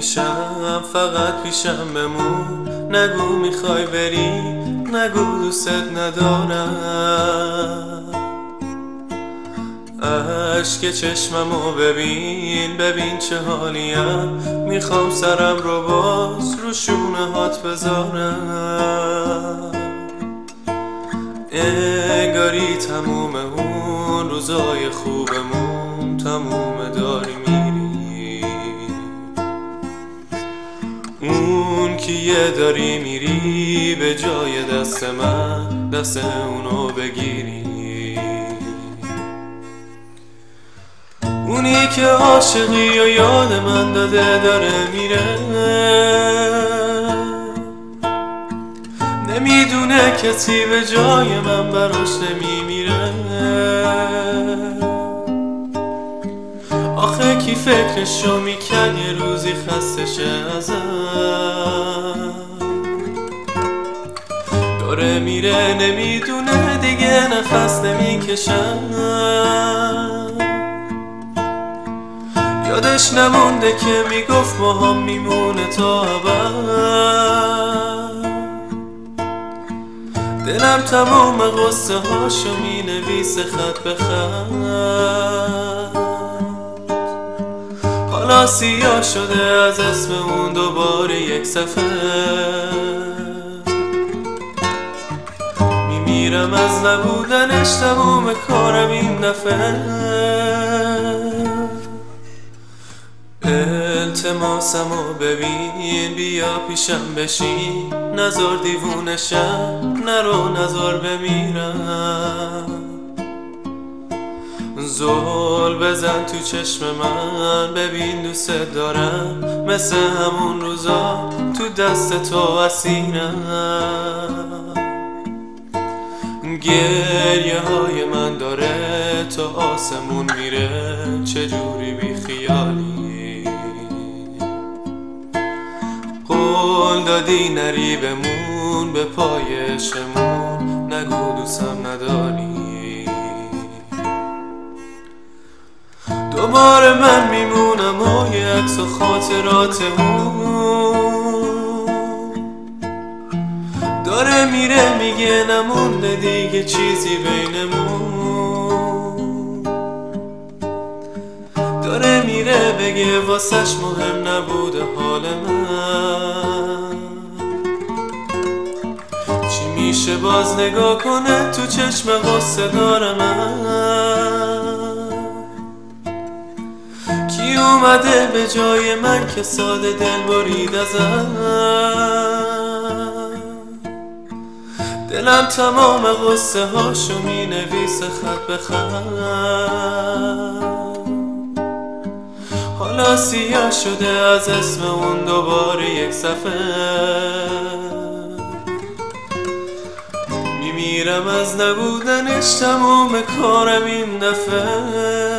میشم فقط پیشم بمون. نگو میخوای بری، نگو دوست ندارم. اشک چشممو ببین، ببین چه حالیم. میخوام سرم رو باز رو شونه هات بذارم. انگاری تموم اون روزای خوبمون تموم داری میری. اون کیه داری میری به جای دست من دست اونو بگیری. اونی که عاشقی و یاد من داده داره میره، نمیدونه کسی به جای من براش نمیمیره. آخه کی فکرشو میکرد یه روزی خسته شه ازم. داره میره نمیدونه دیگه نفس نمیکشم. یادش نمونده که میگفت ما هم میمونه تا ابد. دلم تمام قصه هاشو مینویسه خط به خط. حالا سیاه شده از اسم اون دوباره یک صفحه. میمیرم از نبودنش تموم کارم این دفعه. التماسمو ببین، بیا پیشم بشین. نزار دیوونشم، نرو نزار بمیرم. زل بزن تو چشم من، ببین دوست دارم. مثل همون روزا تو دست تو اسیرم. گریه های من داره تا آسمون میره، چجوری بی خیالی. قول دادی نری بمون به پای عشقمون، نگو دوستم نداری. دوباره من میمونم و یه عکس و خاطراتمون. داره میره میگه نمونده دیگه چیزی بینمون. داره میره بگه واسش مهم نبوده حال من. چی میشه باز نگاه کنه تو چشم غصه داره من. کی اومده به جای من که ساده دل برید ازم. دلم تمام قصه هاشو می نویسه خط به خط. حالا سیاه شده از اسم اون دوباره یک صفحه. میمیرم از نبودنش تموم کارم این دفعه.